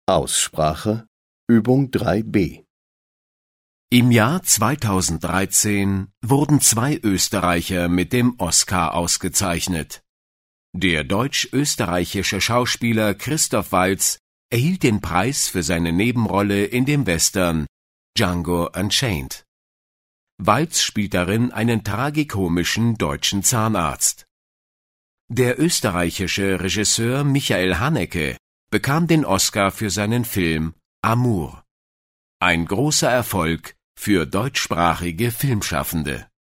Aussprache Übung 3b. Im Jahr 2013 wurden 2 Österreicher mit dem Oscar ausgezeichnet. Der deutsch-österreichische Schauspieler Christoph Waltz erhielt den Preis für seine Nebenrolle in dem Western Django Unchained. Waltz spielt darin einen tragikomischen deutschen Zahnarzt. Der österreichische Regisseur Michael Haneke bekam den Oscar für seinen Film Amour. Ein großer Erfolg für deutschsprachige Filmschaffende.